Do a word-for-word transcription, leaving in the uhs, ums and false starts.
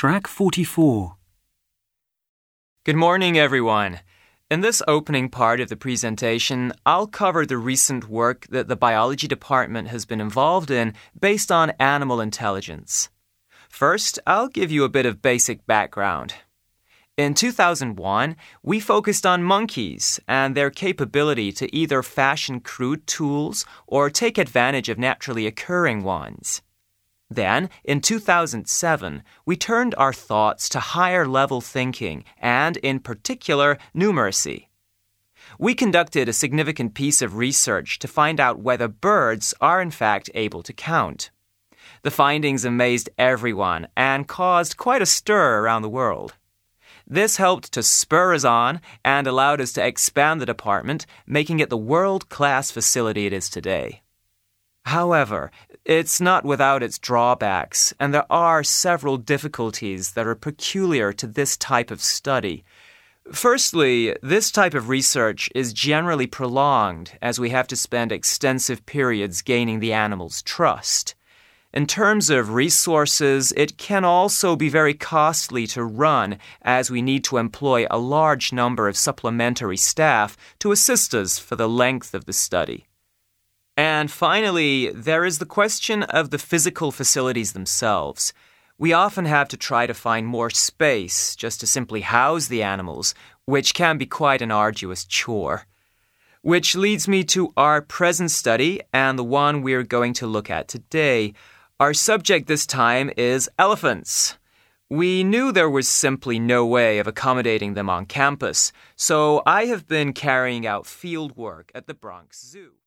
Track forty-four. Good morning, everyone. In this opening part of the presentation, I'll cover the recent work that the biology department has been involved in based on animal intelligence. First, I'll give you a bit of basic background. In two thousand one, we focused on monkeys and their capability to either fashion crude tools or take advantage of naturally occurring ones. Then, in two thousand seven, we turned our thoughts to higher-level thinking and, in particular, numeracy. We conducted a significant piece of research to find out whether birds are in fact able to count. The findings amazed everyone and caused quite a stir around the world. This helped to spur us on and allowed us to expand the department, making it the world-class facility it is today. However, it's not without its drawbacks, and there are several difficulties that are peculiar to this type of study. Firstly, this type of research is generally prolonged as we have to spend extensive periods gaining the animal's trust. In terms of resources, it can also be very costly to run as we need to employ a large number of supplementary staff to assist us for the length of the study. And finally, there is the question of the physical facilities themselves. We often have to try to find more space just to simply house the animals, which can be quite an arduous chore. Which leads me to our present study and the one we're going to look at today. Our subject this time is elephants. We knew there was simply no way of accommodating them on campus, so I have been carrying out field work at the Bronx Zoo.